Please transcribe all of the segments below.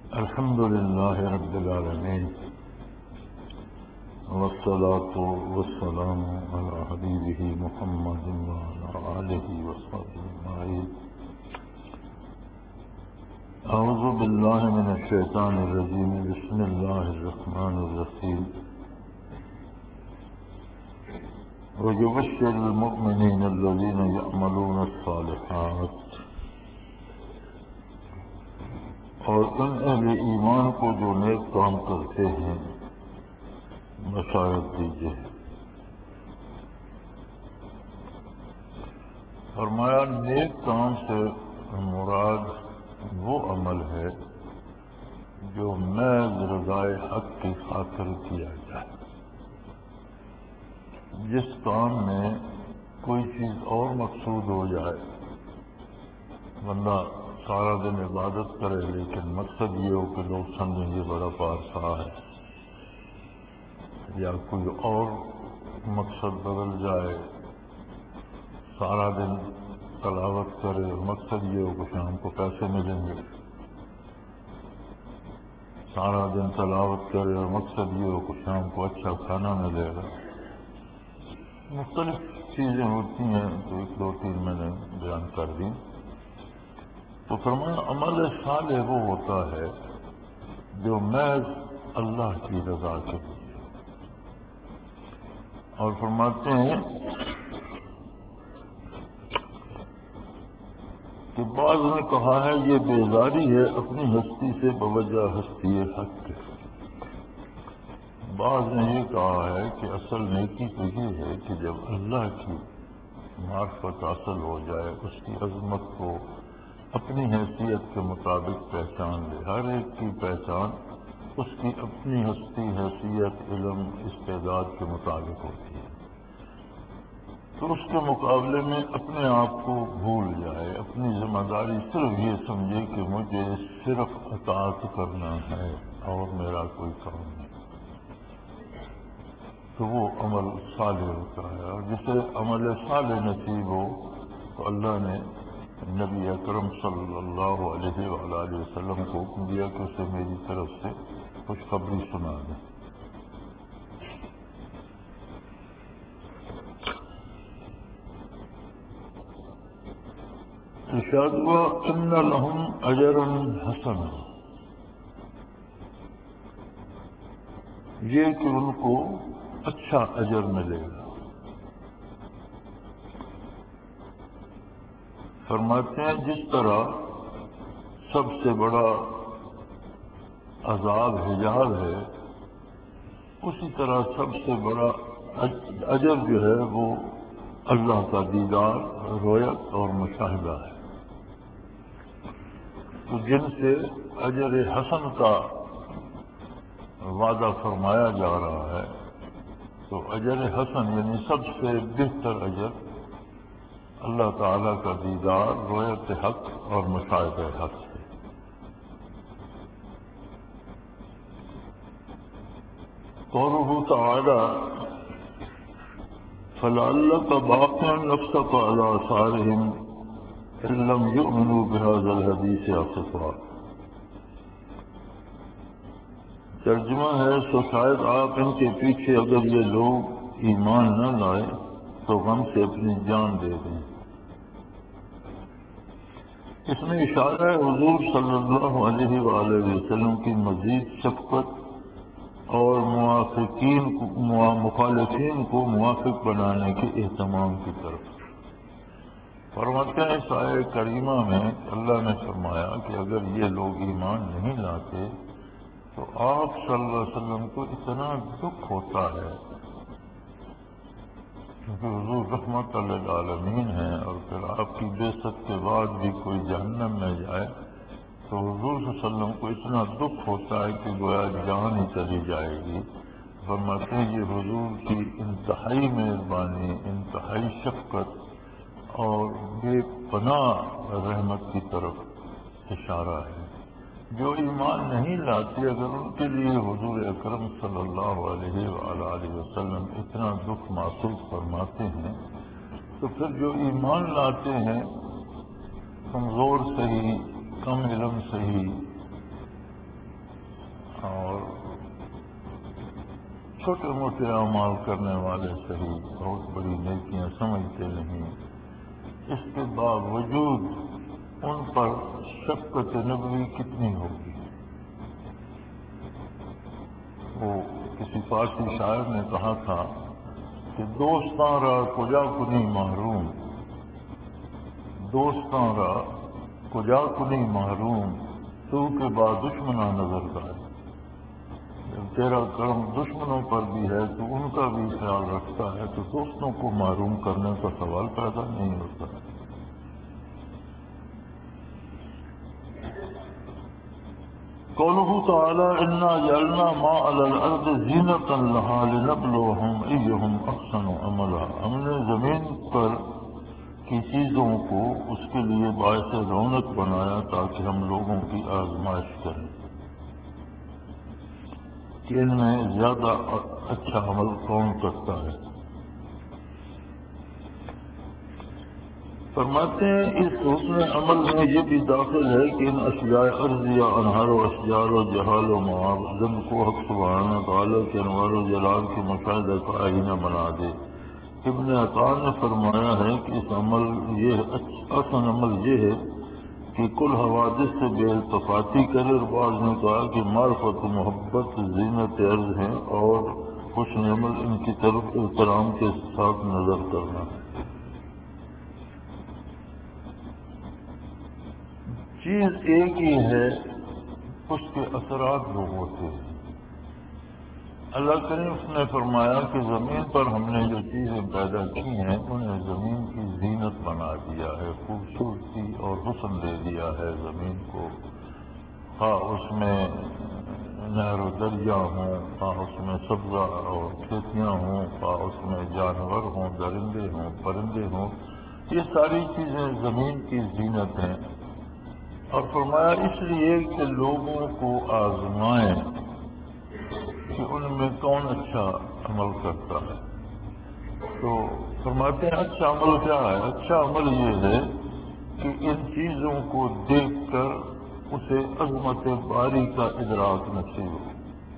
الحمد لله رب العالمين والصلاة والسلام على حبيبه محمد وعلى آله وصحبه أجمعين. أعوذ بالله من الشيطان الرجيم. بسم الله الرحمن الرحيم. ويبشر المؤمنين الذين يعملون الصالحات. اور ان اہل ایمان کو جو نیک کام کرتے ہیں بشارت دیجیے. فرمایا نیک کام سے مراد وہ عمل ہے جو محض رضائے حق کی خاطر کیا جائے. جس کام میں کوئی چیز اور مقصود ہو جائے، بندہ سارا دن عبادت کرے لیکن مقصد یہ ہو کہ لوگ سمجھیں یہ بڑا پارسا ہے، یا کوئی اور مقصد بدل جائے. سارا دن تلاوت کرے، مقصد یہ ہو کہ شام کو پیسے ملیں گے. سارا دن تلاوت کرے اور مقصد یہ ہو کہ شام کو اچھا کھانا ملے گا. مختلف چیزیں ہوتی ہیں، تو ایک دو تین میں نے بیان کر دی. تو فرمایا عمل صالح وہ ہوتا ہے جو محض اللہ کی رضا کے لیے. اور فرماتے ہیں کہ بعض نے کہا ہے یہ بیزاری ہے اپنی ہستی سے بوجہ ہستی حق کے. بعض نے یہ کہا ہے کہ اصل نیکی تو یہ ہے کہ جب اللہ کی معرفت حاصل ہو جائے، اس کی عظمت کو اپنی حیثیت کے مطابق پہچان لے. ہر ایک کی پہچان اس کی اپنی ہستی، حیثیت، علم، استعداد کے مطابق ہوتی ہے. تو اس کے مقابلے میں اپنے آپ کو بھول جائے، اپنی ذمہ داری صرف یہ سمجھے کہ مجھے صرف اطاعت کرنا ہے اور میرا کوئی کام نہیں، تو وہ عمل صالح ہوتا ہے. اور جسے عمل صالح نصیب ہو تو اللہ نے نبی اکرم صلی اللہ علیہ وآلہ وسلم کو حکم دیا کہ اسے میری طرف سے خوشخبری سنا دیں. ارشاد ہوا ان لہم اجرا حسنا، یہ کہ ان کو اچھا اجر ملے گا. فرماتے ہیں جس طرح سب سے بڑا عذاب حجاب ہے، اسی طرح سب سے بڑا اجر جو ہے وہ اللہ کا دیدار، رویت اور مشاہدہ ہے. تو جن سے اجر حسن کا وعدہ فرمایا جا رہا ہے، تو اجر حسن یعنی سب سے بہتر اجر اللہ تعالیٰ کا دیدار، رویت حق اور مشاہدہ حق ہے. قوله تعالی فلعلك باقع نفسك على آثارهم إن لم يؤمنوا بهذا الحديث آسفا. ترجمہ ہے تو شاید آپ ان کے پیچھے اگر یہ لوگ ایمان نہ لائے تو غم سے اپنی جان دے دیں. اس میں اشارہ ہے حضور صلی اللہ علیہ وآلہ وسلم کی مزید شفقت اور مخالفین کو موافق بنانے کے اہتمام کی طرف. فرماتے ہیں اس آیہ کریمہ میں اللہ نے فرمایا کہ اگر یہ لوگ ایمان نہیں لاتے تو آپ صلی اللہ علیہ وسلم کو اتنا دکھ ہوتا ہے، کیونکہ حضور رحمت للعالمین ہیں، اور پھر آپ کی بعثت کے بعد بھی کوئی جہنم میں جائے تو حضور صلی اللہ علیہ وسلم کو اتنا دکھ ہوتا ہے کہ گویا جان ہی چلی جائے گی. فرماتے ہیں یہ حضور کی انتہائی مہربانی، انتہائی شفقت اور بے پناہ رحمت کی طرف اشارہ ہے. جو ایمان نہیں لاتے اگر ان کے لیے حضور اکرم صلی اللہ علیہ وآلہ وسلم اتنا دکھ محسوس فرماتے ہیں، تو پھر جو ایمان لاتے ہیں کمزور صحیح، کم علم صحیح، چھوٹے موٹے اعمال کرنے والے صحیح بہت بڑی نیکیاں سمجھتے نہیں، اس کے باوجود ان پر شفقت نبوی کتنی ہوگی۔ وہ کسی فارسی شاعر نے کہا تھا کہ دوستاں را کجا کنی محروم، دوستاں را کجا کنی محروم، تو کے بعد دشمناں نظر گائے۔ جب تیرا کرم دشمنوں پر بھی ہے تو ان کا بھی خیال رکھتا ہے، تو دوستوں کو محروم کرنے کا سوال پیدا نہیں ہوتا۔ قوله تعالی انا جعلنا ما علی الارض زینۃ لها لنبلوهم ایہم احسن عملا، ہم نے زمین پر کی چیزوں کو اس کے لیے باعث رونق بنایا تاکہ ہم لوگوں کی آزمائش کریں کہ ان میں زیادہ اچھا عمل کون کرتا ہے۔ فرماتے ہیں اس حسن عمل میں یہ بھی داخل ہے کہ ان اشیاء ارضیہ انہار و اشجار و جہال و معادن کو حق سبحانہ تعالیٰ کے انوار و جلال کی مشاہدہ کا آئینہ بنا دے۔ ابن عطا نے فرمایا ہے کہ اس عمل اصل عمل یہ ہے کہ کل حوادث سے بے التفاتی کرے، اور بعض نے کہا کہ معرفت و محبت زینت عرض ہیں اور حسن عمل ان کی طرف احترام کے ساتھ نظر کرنا ہے۔ چیز ایک ہی ہے، اس کے اثرات وہ ہوتے ہیں۔ اللہ کریم نے فرمایا کہ زمین پر ہم نے جو چیزیں پیدا کی ہیں انہیں زمین کی زینت بنا دیا ہے، خوبصورتی اور حسن دے دیا ہے زمین کو، خواہ اس میں نہر و دریا ہوں، خواہ اس میں سبزہ اور کھیتیاں ہوں، خواہ اس میں جانور ہوں، درندے ہوں، پرندے ہوں، یہ ساری چیزیں زمین کی زینت ہیں۔ اور فرمایا اس لیے کہ لوگوں کو آزمائیں کہ ان میں کون اچھا عمل کرتا ہے۔ تو فرماتے ہیں اچھا عمل کیا ہے؟ اچھا عمل یہ ہے کہ ان چیزوں کو دیکھ کر اسے عظمت باری کا ادراک نصیب ہو،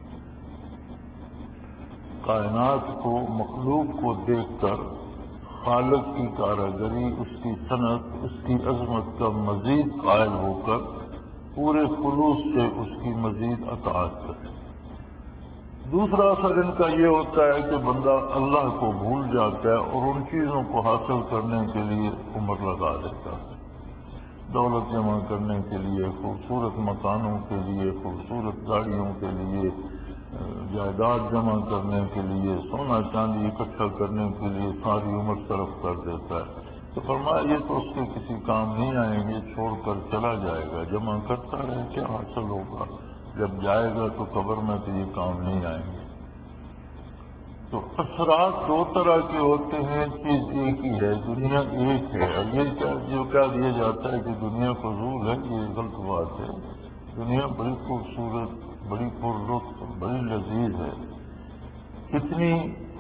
کائنات کو، مخلوق کو دیکھ کر خالق کی کاریگری، اس کی صنعت، اس کی عظمت کا مزید قائل ہو کر پورے خلوص سے اس کی مزید اطاعت کرے۔ دوسرا اثر ان کا یہ ہوتا ہے کہ بندہ اللہ کو بھول جاتا ہے اور ان چیزوں کو حاصل کرنے کے لیے عمر لگا دیتا ہے، دولت جمع کرنے کے لیے، خوبصورت مکانوں کے لیے، خوبصورت گاڑیوں کے لیے، جائیداد جمع کرنے کے لیے، سونا چاندی اکٹھا کرنے کے لیے ساری عمر صرف کر دیتا ہے۔ تو فرمایا یہ تو اس کے کسی کام نہیں آئیں گے، چھوڑ کر چلا جائے گا، جمع کرتا رہے کیا حاصل ہوگا، جب جائے گا تو قبر میں تو یہ کام نہیں آئیں گے۔ تو اثرات دو طرح کے ہوتے ہیں، چیز ایک ہی ہے، دنیا ایک ہے۔ یہ جو کہہ دیا جاتا ہے کہ دنیا فضول ہے، یہ غلط بات ہے۔ دنیا بڑی خوبصورت، بڑی پرلطف، بڑی لذیذ ہے، اتنی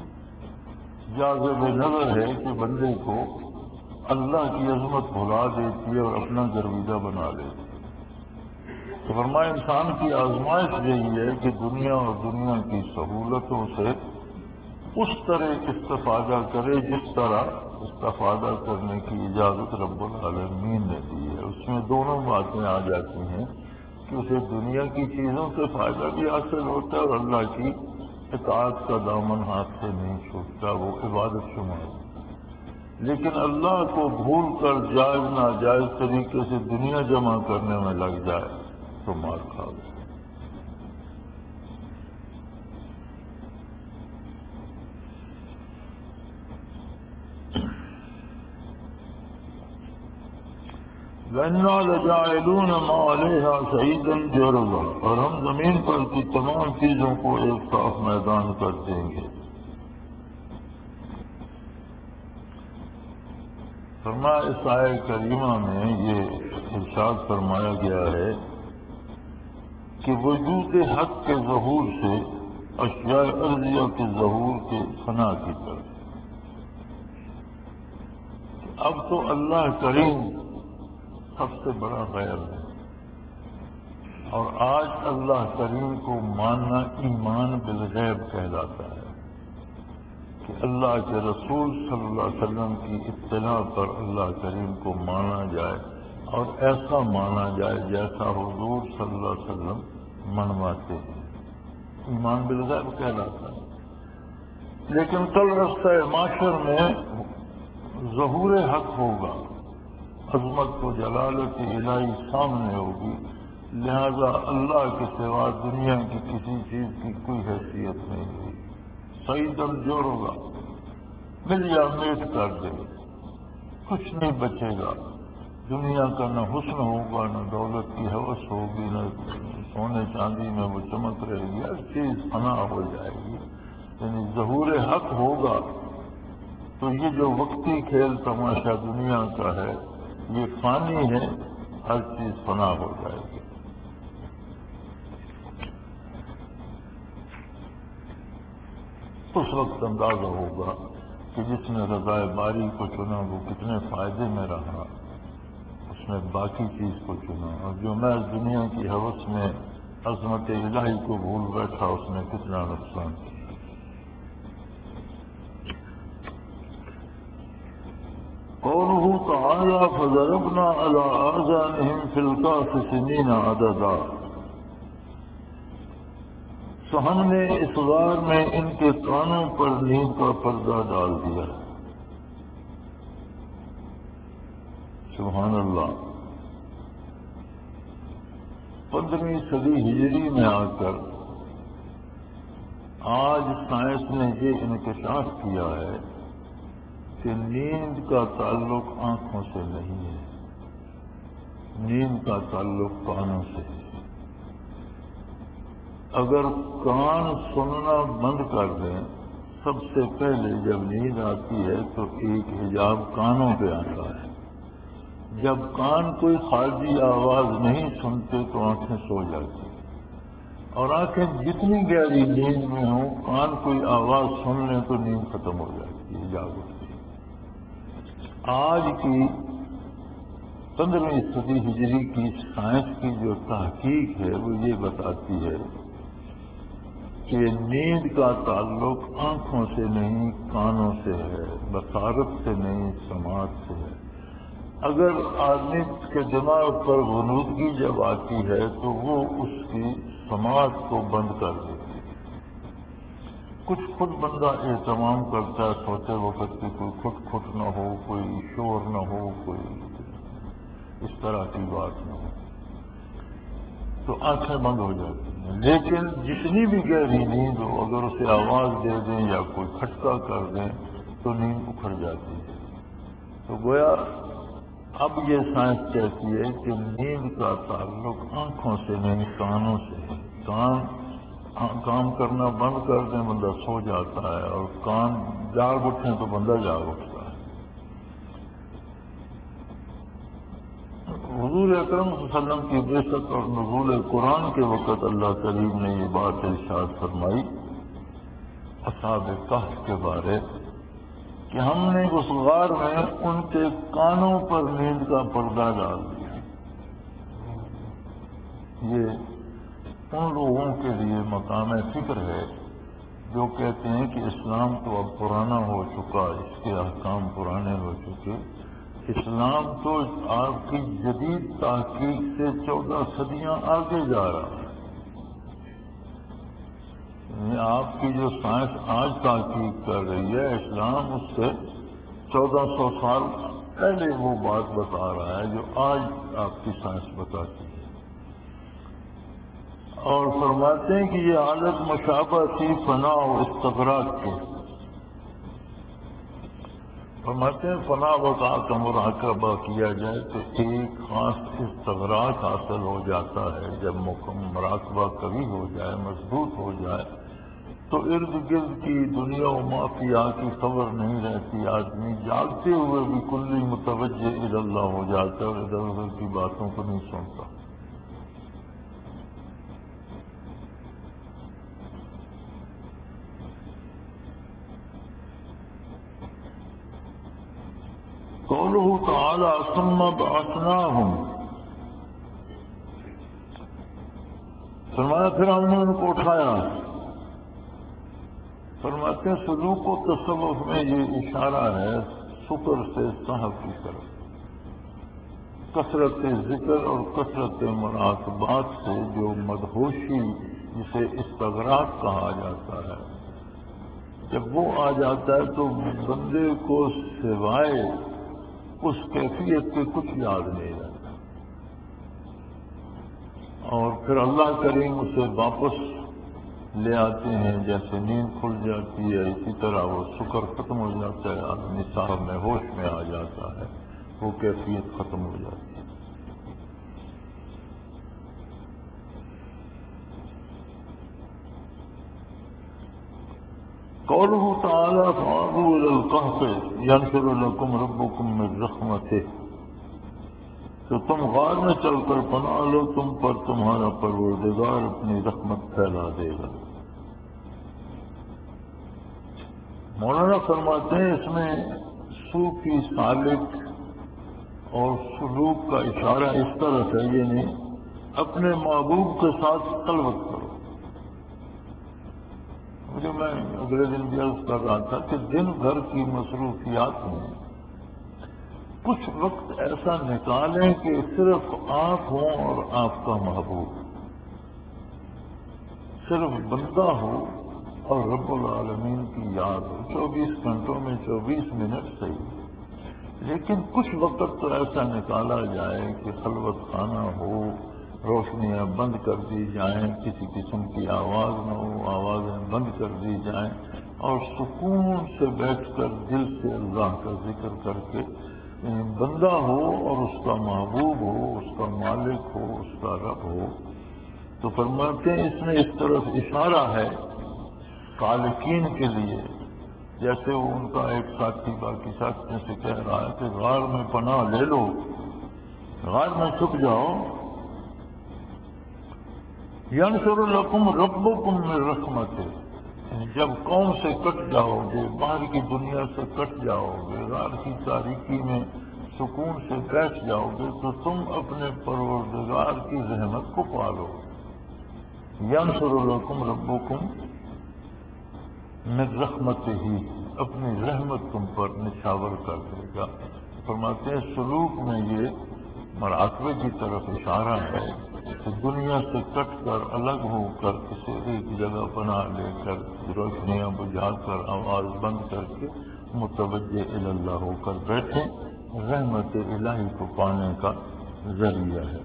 جاذب نظر ہے کہ بندے کو اللہ کی عظمت بھلا دیتی ہے اور اپنا گرویدہ بنا لیتی ہے۔ تو فرمایا انسان کی آزمائش یہی ہے کہ دنیا اور دنیا کی سہولتوں سے اس طرح استفادہ کرے جس طرح استفادہ کرنے کی اجازت رب العالمین نے دی ہے۔ اس میں دونوں باتیں آ جاتی ہیں کہ اسے دنیا کی چیزوں سے فائدہ بھی حاصل ہوتا ہے اور اللہ کی اطاعت کا دامن ہاتھ سے نہیں چھوٹتا، وہ عبادت شمار ہے۔ لیکن اللہ کو بھول کر جائز ناجائز طریقے سے دنیا جمع کرنے میں لگ جائے تو مار کھا گئے۔ وَإِنَّا لَجَاعِلُونَ مَا عَلَيْهَا صَعِيدًا جُرُزًا، اور ہم زمین پر کی تمام چیزوں کو ایک صاف میدان کر دیں گے۔ فرمایا اس آیہ کریمہ میں یہ ارشاد فرمایا گیا ہے کہ وجود حق کے ظہور سے اشیاء ارضیہ کے ظہور کے فنا کی طرف۔ اب تو اللہ کریم سب سے بڑا غیر ہے، اور آج اللہ کریم کو ماننا ایمان بالغیب کہلاتا ہے۔ کہ اللہ کے رسول صلی اللہ علیہ وسلم کی اطلاع پر اللہ کریم کو مانا جائے اور ایسا مانا جائے جیسا حضور صلی اللہ علیہ وسلم منواتے ہیں. ایمان بالغیب کہلاتا ہے. لیکن کل رستہ معاشر میں ظہور حق ہوگا، عظمت و جلالت الہی سامنے ہوگی، لہذا اللہ کے سوا دنیا کی کسی چیز کی کوئی حیثیت نہیں ہوگی. صحیح دل جوڑ ہوگا، مل یا میٹ کر دے، کچھ نہیں بچے گا. دنیا کا نہ حسن ہوگا، نہ دولت کی ہوس ہوگی، نہ سونے چاندی میں وہ چمک رہے گی، ہر چیز فنا ہو جائے گی. یعنی ظہور حق ہوگا تو یہ جو وقتی کھیل تماشا دنیا کا ہے یہ فانی ہے، ہر چیز فنا ہو جائے گی. اس وقت اندازہ ہوگا کہ جس نے رضائے باری کو چنا وہ کتنے فائدے میں رہا، اس نے باقی چیز کو چنا، اور جو محض دنیا کی ہوس میں عظمت الہی کو بھول بیٹھا اس نے کتنا نقصان کیا. قوله تعالى فضربنا على آذانهم في الكهف سنين عددا. تو ہم نے اس غار میں ان کے کانوں پر نیند کا پردہ ڈال دیا. سبحان اللہ. 15ویں صدی ہجری میں آ کر آج سائنس نے یہ انکشاف کیا ہے کہ نیند کا تعلق آنکھوں سے نہیں ہے، نیند کا تعلق کانوں سے ہے. اگر کان سننا بند کر دیں، سب سے پہلے جب نیند آتی ہے تو ایک حجاب کانوں پہ آتا ہے. جب کان کوئی خارجی آواز نہیں سنتے تو آنکھیں سو جاتی ہیں، اور آنکھیں جتنی گہری نیند میں ہوں کان کوئی آواز سن لیں تو نیند ختم ہو جاتی ہے، جاگ اٹھتی ہے. آج کی 15ویں صدی ہجری کی سائنس کی جو تحقیق ہے وہ یہ بتاتی ہے کہ نیند کا تعلق آنکھوں سے نہیں کانوں سے ہے، بصارت سے نہیں سماعت سے ہے. اگر آدمی کے دماغ پر غنودگی جب آتی ہے تو وہ اس کی سماعت کو بند کر دیتی ہے. کچھ خود بندہ اہتمام کرتا ہے سوتے وقت کہ کوئی کھٹ نہ ہو، کوئی شور نہ ہو، کوئی اس طرح کی بات نہ ہو، تو آنکھیں بند ہو جاتی ہیں. لیکن جتنی بھی گہری نیند ہو اگر اسے آواز دے دیں یا کوئی کھٹکا کر دیں تو نیند اکھڑ جاتی ہے. تو گویا اب یہ سائنس کہتی ہے کہ نیند کا تعلق آنکھوں سے نہیں کانوں سے ہے. کام کرنا بند کر دیں بندہ سو جاتا ہے، اور کان جاگ اٹھیں تو بندہ جاگ اٹھتا ہے. حضور اکرم صلی اللہ علیہ وسلم کی بعثت اور نزول قرآن کے وقت اللہ کریم نے یہ بات ارشاد فرمائی اصحاب کہف کے بارے کہ ہم نے اس غار میں ان کے کانوں پر نیند کا پردہ ڈال دیا. یہ ان لوگوں کے لیے مقام فکر ہے جو کہتے ہیں کہ اسلام تو اب پرانا ہو چکا، اس کے احکام پرانے ہو چکے. اسلام تو آپ کی جدید تحقیق سے 14 صدیاں آگے جا رہا ہے. یعنی آپ کی جو سائنس آج تحقیق کر رہی ہے اسلام اس سے 1400 سال پہلے وہ بات بتا رہا ہے جو آج آپ کی سائنس بتاتی ہے. اور فرماتے ہیں کہ یہ حالت مشابہ تھی فنا و استغراق کی. فرماتے ہیں فنا وقع کا مراقبہ کیا جائے تو ایک خاص استغراق حاصل ہو جاتا ہے. جب مراقبہ کبھی ہو جائے، مضبوط ہو جائے تو ارد گرد کی دنیا و مافیا کی خبر نہیں رہتی. آدمی جاگتے ہوئے بھی کلی متوجہ اللہ ہو جاتا ہے اور ادھر ادھر کی باتوں کو نہیں سنتا. قوله تعالی ثم بعثناهم، فرمایا پھر ہم نے ان کو اٹھایا. فرماتے ہیں سلوک و تصوف میں یہ اشارہ ہے شکر سے صاحب کی طرف، کثرت ذکر اور کثرت مراقبات سے جو مدہوشی جسے استغراق کہا جاتا ہے، جب وہ آ جاتا ہے تو بندے کو سوائے اس کیفیت کے کچھ یاد نہیں رہتا، اور پھر اللہ کریم اسے واپس لے آتے ہیں، جیسے نیند کھل جاتی ہے اسی طرح وہ شکر ختم ہو جاتا ہے، آدمی صاحب میں ہوش میں آ جاتا ہے، وہ کیفیت ختم ہو جاتی ہے۔ قوله تعالیٰ فآووا إلى الكهف ينشر لكم ربكم من رحمته، تو تم غار میں چل کر پناہ لو، تم پر تمہارا پروردگار اپنی رحمت پھیلا دے گا۔ مولانا فرماتے ہیں اس میں صوفی سالک اور سلوک کا اشارہ اس طرح ہے، یعنی اپنے محبوب کے ساتھ خلوت کرو۔ مجھے میں اگلے دن بھی عرض کر رہا تھا کہ دن بھر کی مصروفیات میں کچھ وقت ایسا نکالیں کہ صرف آپ ہوں اور آپ کا محبوب، صرف بندہ ہو اور رب العالمین کی یاد ہو، 24 گھنٹوں میں 24 منٹ صحیح، لیکن کچھ وقت تو ایسا نکالا جائے کہ خلوت خانہ ہو، روشنیاں بند کر دی جائیں، کسی قسم کی آواز نہ ہو، آوازیں بند کر دی جائیں، اور سکون سے بیٹھ کر دل سے اللہ کا ذکر کر کے بندہ ہو اور اس کا محبوب ہو، اس کا مالک ہو، اس کا رب ہو۔ تو فرماتے ہیں اس میں اس طرف اشارہ ہے سالکین کے لیے، جیسے وہ ان کا ایک ساتھی باقی ساتھیوں سے کہہ رہا ہے کہ غار میں پناہ لے لو، غار میں چھپ جاؤ، ينشر لكم ربكم من رحمته، جب قوم سے کٹ جاؤ گے، باہر کی دنیا سے کٹ جاؤ گے، غار کی تاریکی میں سکون سے بیٹھ جاؤ گے، تو تم اپنے پروردگار کی رحمت کو پالو۔ ينشر لكم ربكم من رحمته، اپنی رحمت تم پر نچھاور کر دے گا۔ فرماتے ہیں سلوک میں یہ مراقبے کی طرف اشارہ ہے کہ دنیا سے کٹ کر الگ ہو کر کسی ایک جگہ پناہ لے کر روشنیاں بجھا کر آواز بند کر کے متوجہ اللہ ہو کر بیٹھیں، رحمت الہی کو پانے کا ذریعہ ہے۔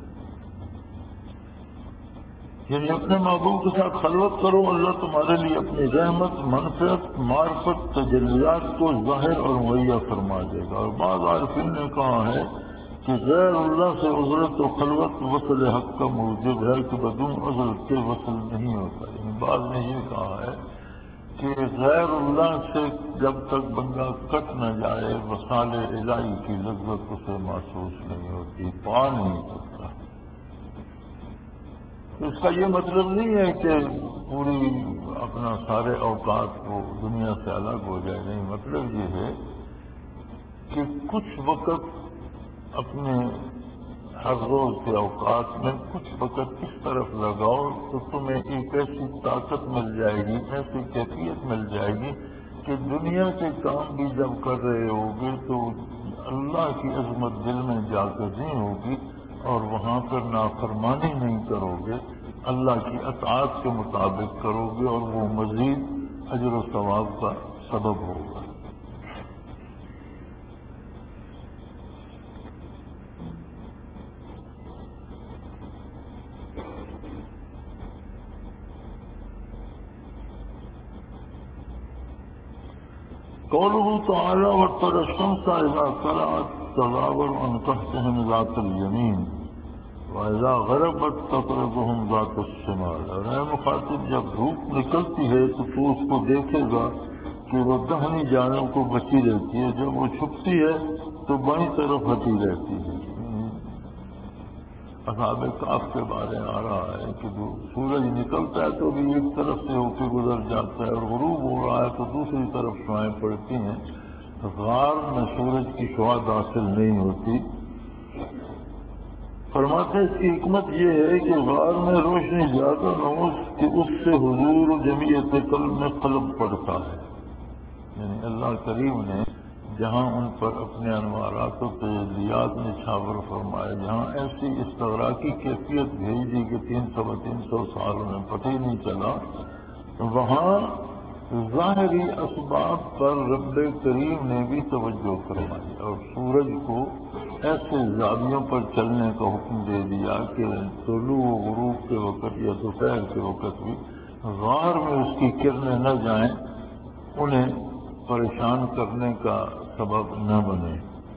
یعنی اپنے محبوب کے ساتھ خلوت کرو، اللہ تمہارے لیے اپنی رحمت، منفعت، معرفت، تجلیات کو ظاہر اور مہیا فرما دے گا۔ اور بعض عارفین نے کہا ہے کہ غیر اللہ سے عزلت و خلوت وصل حق کا موجب ہے کہ بدون عزلت کے وصل نہیں ہوتا۔ یعنی بعض نے یہ کہا ہے کہ غیر اللہ سے جب تک بندہ کٹ نہ جائے وصال الہی کی لذت اسے محسوس نہیں ہوتی، پا نہیں سکتا۔ اس کا یہ مطلب نہیں ہے کہ پوری اپنا سارے اوقات کو دنیا سے الگ ہو جائے، نہیں، مطلب یہ ہے کہ کچھ وقت اپنے ہر روز کے اوقات میں کچھ وقت اس طرف لگاؤ تو تمہیں ایک ایسی طاقت مل جائے گی، ایسی کیفیت مل جائے گی کہ دنیا کے کام بھی جب کر رہے ہوگے تو اللہ کی عظمت دل میں جا کر نہیں ہوگی، اور وہاں پر نافرمانی نہیں کرو گے، اللہ کی اطاعت کے مطابق کرو گے، اور وہ مزید اجر و ثواب کا سبب ہوگا۔ قوله تعالى وترى الشمس إذا طلعت تزاور عن تحتهم ذات اليمين وإذا غربت تقرضهم ذات الشمال۔ اور اے مخاطب، جب دھوپ نکلتی ہے تو اس کو دیکھے گا کہ وہ دہنی جانب کو بچی رہتی ہے، جب وہ چھپتی ہے تو بائیں طرف ہٹی رہتی ہے۔ اصحاب کہف کے بارے میں آ رہا ہے کہ سورج نکلتا ہے تو بھی ایک طرف سے ہو کے گزر جاتا ہے، اور غروب ہو رہا ہے تو دوسری طرف شعائیں پڑتی ہیں، غار میں سورج کی شعاع داخل نہیں ہوتی۔ فرماتے ہیں اس کی حکمت یہ ہے کہ غار میں روشنی زیادہ نہ ہو کہ اس سے حضور جمعیت قلب میں قلب پڑتا ہے. یعنی اللہ کریم نے جہاں ان پر اپنے انوارات و تجلیات نچھاور فرمائے، جہاں ایسی استغراقی کیفیت بھیج دی کہ 300 سال میں پتہ ہی نہیں چلا، وہاں ظاہری اسباب پر رب کریم نے بھی توجہ فرمائی اور سورج کو ایسے زاویوں پر چلنے کا حکم دے دیا کہ طلوع و غروب کے وقت یا دوپہر کے وقت بھی غار میں اس کی کرنیں نہ جائیں، انہیں پریشان کرنے کا سبب نہ بنے.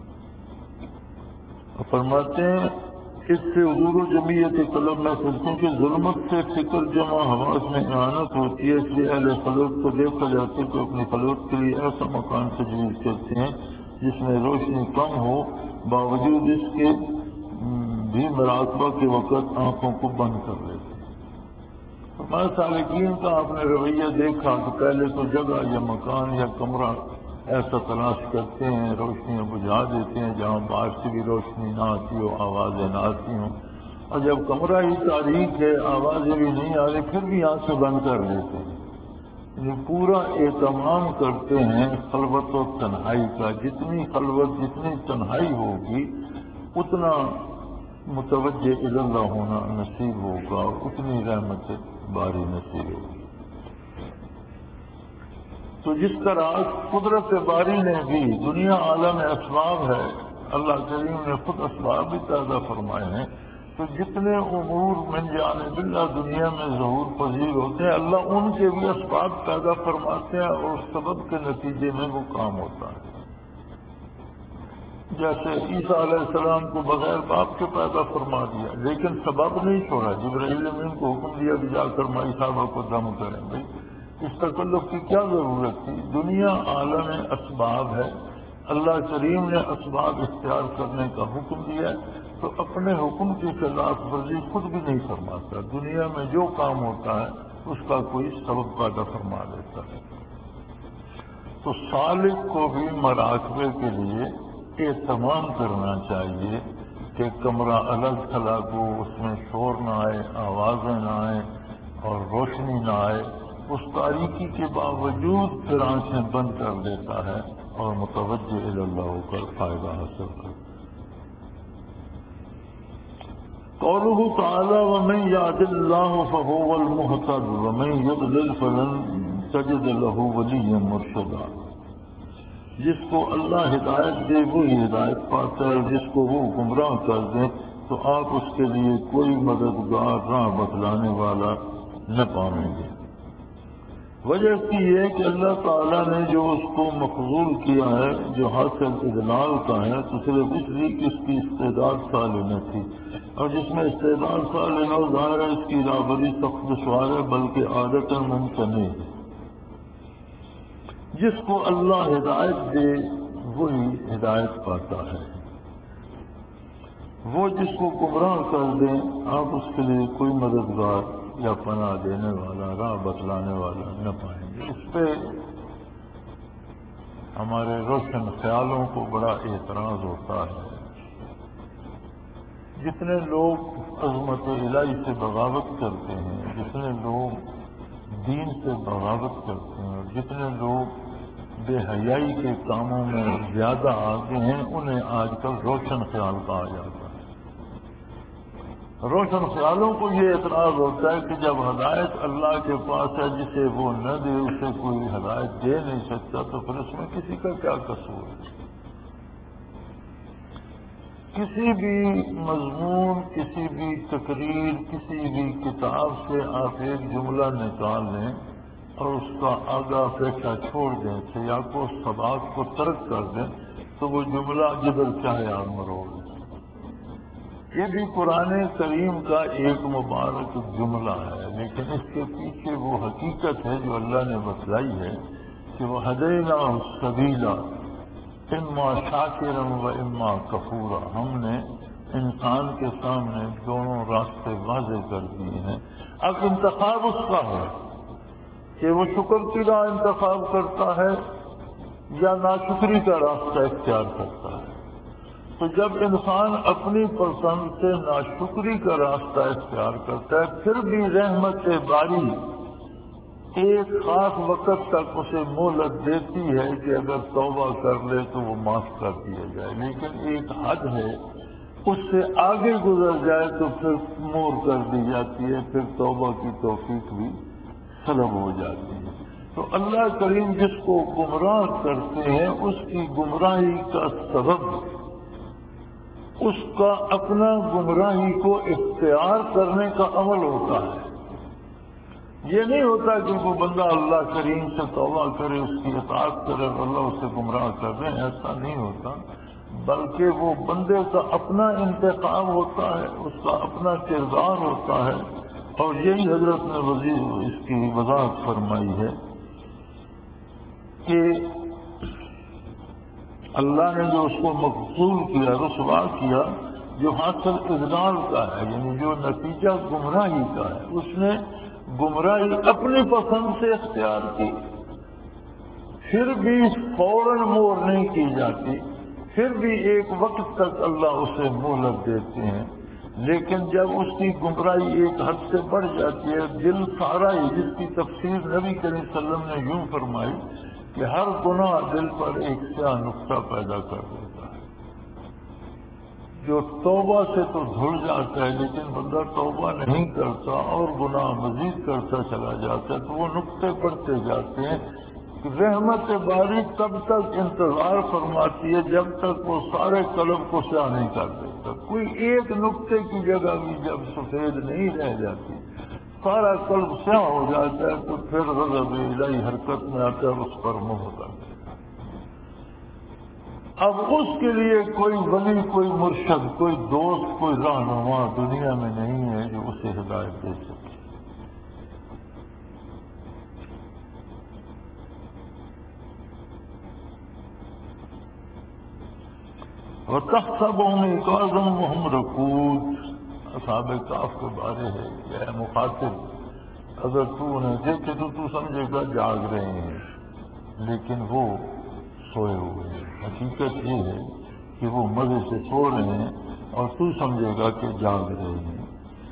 فرماتے ہیں اس سے حضور و جمعیت قلب میں سلطوں کی ظلمت سے فکر جمع حواس میں اعانت ہوتی ہے، اس لیے اہل خلوت کو دیکھا جاتا ہے کہ اپنی خلوت کے لیے ایسا مکان تجویز کرتے ہیں جس میں روشنی کم ہو، باوجود اس کے بھی مراقبہ کے وقت آنکھوں کو بند کر لیتے ہیں. ہمارے سالکین کا آپ نے رویہ دیکھا کہ پہلے تو جگہ یا مکان یا کمرہ ایسا تلاش کرتے ہیں، روشنیاں بجھا دیتے ہیں جہاں باہر سے بھی روشنی نہ آتی ہو، آوازیں نہ آتی ہوں، اور جب کمرہ ہی تاریک ہے، آوازیں بھی نہیں آ رہی، پھر بھی آنکھیں بند کر لیتے ہیں. یہ پورا اہتمام کرتے ہیں خلوت و تنہائی کا. جتنی خلوت، جتنی تنہائی ہوگی اتنا متوجہ اللہ ہونا نصیب ہوگا اور اتنی رحمت باری نصیب ہوگی. تو جس طرح قدرت باری نے بھی، دنیا عالم اسباب ہے، اللہ کریم نے خود اسباب بھی پیدا فرمائے ہیں، تو جتنے امور من جانب اللہ دنیا میں ظہور پذیر ہوتے ہیں، اللہ ان کے بھی اسباب پیدا فرماتے ہیں اور اس سبب کے نتیجے میں وہ کام ہوتا ہے. جیسے عیسیٰ علیہ السلام کو بغیر باپ کے پیدا فرما دیا، لیکن سبب نہیں چھوڑا. جبرائیل امین کو حکم دیا کہ جا کر مائی صاحبہ کو دم کریں. بھائی اس تکلف کی کیا ضرورت تھی؟ دنیا عالم اسباب ہے، اللہ کریم نے اسباب اختیار کرنے کا حکم دیا تو اپنے حکم کی خلاف ورزی خود بھی نہیں فرماتا. دنیا میں جو کام ہوتا ہے اس کا کوئی سبب پیدا فرما دیتا ہے. تو سالک کو بھی مراقبے کے لیے اہتمام کرنا چاہیے کہ کمرہ الگ تھلگ ہو، اس میں شور نہ آئے، آوازیں نہ آئیں اور روشنی نہ آئے. اس تاریکی کے باوجود پھر آنکھیں بند کر دیتا ہے اور متوجہ اللہ ہو کر فائدہ حاصل کرتا ہے. قوله تعالی ومن يهد الله فهو المهتد ومن يضلل فلن تجد له وليا مرشدا. جس کو اللہ ہدایت دے وہی ہدایت پاتا ہے، جس کو وہ گمراہ کر دیں تو آپ اس کے لیے کوئی مددگار راہ بتلانے والا نہ پائیں گے. وجہ اس کی یہ کہ اللہ تعالیٰ نے جو اس کو مخذول کیا ہے، جو حاصل اضلال کا ہے، تو صرف اس لیے کہ اس کی استعداد سالم تھی، اور جس میں استعداد سالم ہو ظاہر ہے اس کی رابری سخت دشوار ہے بلکہ عادت ممتنع ہے. جس کو اللہ ہدایت دے وہی ہدایت پاتا ہے. وہ جس کو گمراہ کر دیں آپ اس کے لیے کوئی مددگار یا پناہ دینے والا، راہ بتلانے والا نہ پائیں گے. اس پہ ہمارے روشن خیالوں کو بڑا اعتراض ہوتا ہے. جتنے لوگ عظمت الہی سے بغاوت کرتے ہیں، جتنے لوگ دین سے بغاوت کرتے ہیں، اور جتنے لوگ بے حیائی کے کاموں میں زیادہ آگے ہیں، انہیں آج کل روشن خیال کہا جاتا ہے. روشن خیالوں کو یہ اعتراض ہوتا ہے کہ جب ہدایت اللہ کے پاس ہے، جسے وہ نہ دے اسے کوئی ہدایت دے نہیں سکتا، تو پھر اس میں کسی کا کیا قصور ہے؟ کسی بھی مضمون، کسی بھی تقریر، کسی بھی کتاب سے آپ ایک جملہ نکال لیں اور اس کا آگاہ پیچھا چھوڑ دیں، سیاق و سباق کو ترک کر دیں، تو وہ جملہ جدھر چاہے آپ مروڑ دیں. یہ بھی قرآن کریم کا ایک مبارک جملہ ہے، لیکن اس کے پیچھے وہ حقیقت ہے جو اللہ نے بتلائی ہے کہ وہ ہدیناہ السبیلا اما شاکرا و اما کفورا. ہم نے انسان کے سامنے دونوں راستے واضح کر دیے ہیں. اب انتخاب اس کا ہے کہ وہ شکر کی راہ انتخاب کرتا ہے یا ناشکری کا راستہ اختیار کرتا ہے. تو جب انسان اپنی پسند سے ناشکری کا راستہ اختیار کرتا ہے پھر بھی رحمت باری ایک خاص وقت تک اسے مہلت دیتی ہے کہ اگر توبہ کر لے تو وہ معاف کر دیا جائے، لیکن ایک حد ہے، اس سے آگے گزر جائے تو پھر مور کر دی جاتی ہے، پھر توبہ کی توفیق بھی سلب ہو جاتی ہے۔ تو اللہ کریم جس کو گمراہ کرتے ہیں اس کی گمراہی کا سبب اس کا اپنا گمراہی کو اختیار کرنے کا عمل ہوتا ہے۔ یہ نہیں ہوتا کہ وہ بندہ اللہ کریم سے توبہ کرے، اس کی اطاعت کرے اور اللہ اسے گمراہ کر دے، ایسا نہیں ہوتا، بلکہ وہ بندے کا اپنا انتخاب ہوتا ہے، اس کا اپنا کردار ہوتا ہے۔ اور یہی حضرت نے وزیر اس کی وضاحت فرمائی ہے کہ اللہ نے جو اس کو مقصول کیا، رسوا کیا، جو حاصل اضلال کا ہے، یعنی جو نتیجہ گمراہی کا ہے، اس نے گمراہی اپنی پسند سے اختیار کی، پھر بھی فوراً مور نہیں کی جاتی، پھر بھی ایک وقت تک اللہ اسے مہلت دیتے ہیں، لیکن جب اس کی گمراہی ایک حد سے بڑھ جاتی ہے، دل سارا ہی، جس کی تفسیر نبی کریم صلی اللہ علیہ وسلم نے یوں فرمائی کہ ہر گناہ دل پر ایک سیاہ نقطہ پیدا کر دیتا ہے، جو توبہ سے تو دھل جاتا ہے، لیکن بندہ توبہ نہیں کرتا اور گناہ مزید کرتا چلا جاتا ہے، تو وہ نقطے بڑھتے جاتے ہیں۔ رحمت باری تب تک انتظار فرماتی ہے جب تک وہ سارے قلب کو سیاہ نہیں کر دیتا، کوئی ایک نقطے کی جگہ بھی جب سفید نہیں رہ جاتی، سارا قلب سیاہ ہو جاتا ہے، تو پھر غضب الہی حرکت میں آتا ہے، اس پر مہر کر دیتا ہے۔ اب اس کے لیے کوئی ولی، کوئی مرشد، کوئی دوست، کوئی رہنما دنیا میں نہیں ہے جو اسے ہدایت دے سکے۔ وَتَحْسَبُهُمْ أَيْقَاظًا وَهُمْ رُقُودٌ، اصحاب کہف کے بارے ہے کہ اے مخاطب، اگر تو انہیں دیکھے تو تو سمجھے گا جاگ رہے ہیں، لیکن وہ سوئے ہوئے ہیں۔ حقیقت یہ ہے کہ وہ مزے سے سو رہے ہیں اور تو سمجھے گا کہ جاگ رہے ہیں۔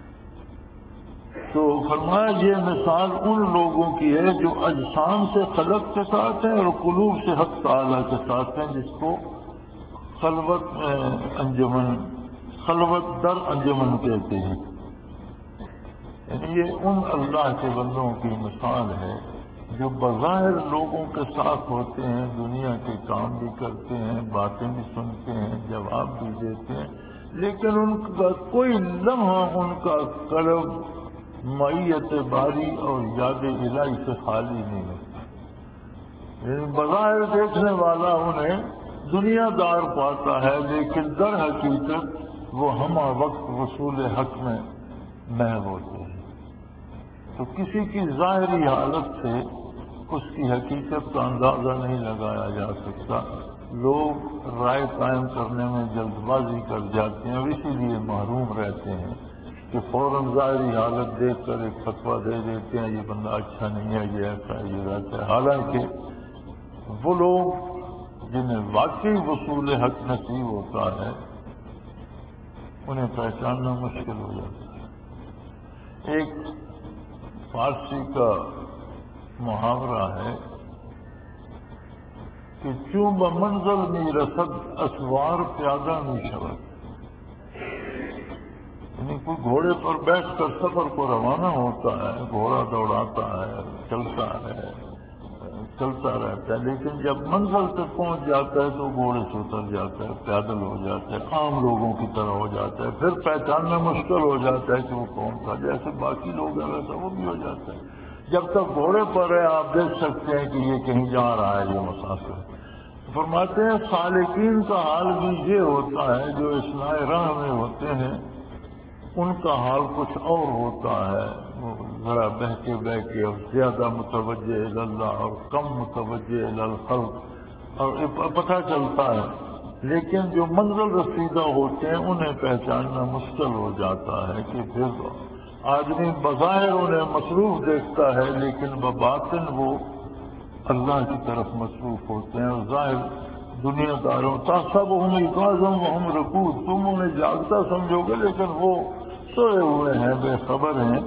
تو فرمایا یہ مثال ان لوگوں کی ہے جو اجسام سے خلق کے ساتھ ہیں اور قلوب سے حق تعالیٰ کے ساتھ ہیں، جس کو خلوت انجمن، خلوت در انجمن کہتے ہیں۔ یعنی یہ ان اللہ کے بندوں کی مثال ہے جو بظاہر لوگوں کے ساتھ ہوتے ہیں، دنیا کے کام بھی کرتے ہیں، باتیں بھی سنتے ہیں، جواب بھی دیتے ہیں، لیکن ان کا کوئی لمحہ ان کا قلب معیت باری اور یاد الہی سے خالی نہیں ہوتا۔ یعنی بظاہر دیکھنے والا انہیں دنیا دار پاتا ہے، لیکن در حقیقت وہ ہمہ وقت وصول حق میں محو ہوتے ہیں۔ تو کسی کی ظاہری حالت سے اس کی حقیقت کا اندازہ نہیں لگایا جا سکتا۔ لوگ رائے قائم کرنے میں جلد بازی کر جاتے ہیں اور اسی لیے محروم رہتے ہیں کہ فوراً ظاہری حالت دیکھ کر ایک فتویٰ دے دیتے ہیں، یہ بندہ اچھا نہیں ہے، یہ ایسا ہے، یہ ویسا ہے۔ حالانکہ وہ لوگ جنہیں واقعی وصول حق نصیب ہوتا ہے انہیں پہچاننا مشکل ہو جاتا ہے۔ ایک فارسی کا محاورہ ہے کہ چوں بمنزل می رسد اسوار پیادہ می شود، یعنی کوئی گھوڑے پر بیٹھ کر سفر کو روانہ ہوتا ہے، گھوڑا دوڑاتا ہے، چلتا رہتا ہے، لیکن جب منزل تک پہنچ جاتا ہے تو گھوڑے سے اتر جاتا ہے، پیدل ہو جاتا ہے، عام لوگوں کی طرح ہو جاتا ہے، پھر پہچاننا مشکل ہو جاتا ہے کہ وہ کون تھا، جیسے باقی لوگ ہیں ویسا وہ بھی ہو جاتا ہے۔ جب تک گھوڑے پر ہے آپ دیکھ سکتے ہیں کہ یہ کہیں جا رہا ہے، یہ مسافر ہے۔ فرماتے ہیں سالکین کا حال بھی یہ ہوتا ہے جو اصلاح راہ میں ہوتے ہیں، ان کا حال کچھ اور ہوتا ہے، وہ ذرا بہہ کے اور زیادہ متوجہ اللہ اور کم متوجہ الخلق، اور پتہ چلتا ہے، لیکن جو منزل رسیدہ ہوتے ہیں انہیں پہچاننا مشکل ہو جاتا ہے کہ پھر آدمی بظاہر انہیں مصروف دیکھتا ہے، لیکن بباطن وہ اللہ کی طرف مصروف ہوتے ہیں، اور ظاہر دنیا داروں تحسبهم ایقاظا وهم رقود، تم انہیں جاگتا سمجھو گے لیکن وہ سوئے ہوئے ہیں، بے خبر ہیں۔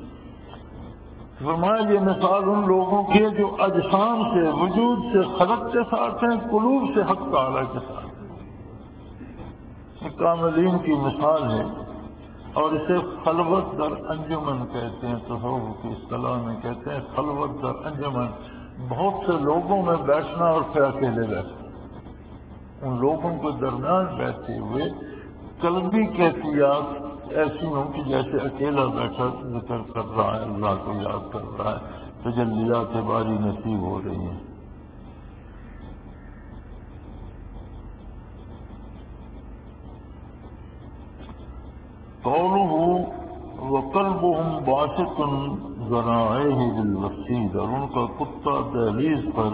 فرمایا یہ مثال ان لوگوں کی ہے جو اجسام سے، وجود سے خلق کے ساتھ ہیں، قلوب سے حق تعالیٰ کے ساتھ ہیں۔ کاملین کی مثال ہے، اور اسے خلوت در انجمن کہتے ہیں، تصوف کی اصطلاح میں کہتے ہیں خلوت در انجمن، بہت سے لوگوں میں بیٹھنا اور پھر اکیلے بیٹھنا، ان لوگوں کے درمیان بیٹھتے ہوئے قلبی کیفیات ایسی ہوں کہ جیسے اکیلا بیٹھا ذکر کر رہا ہے، اللہ کو یاد کر رہا ہے، تجلیات باری نصیب ہو رہی ہیں۔ قولہ وقلبهم باسط ذراعیہ بالوسید، اور ان کا کتا دہلیز پر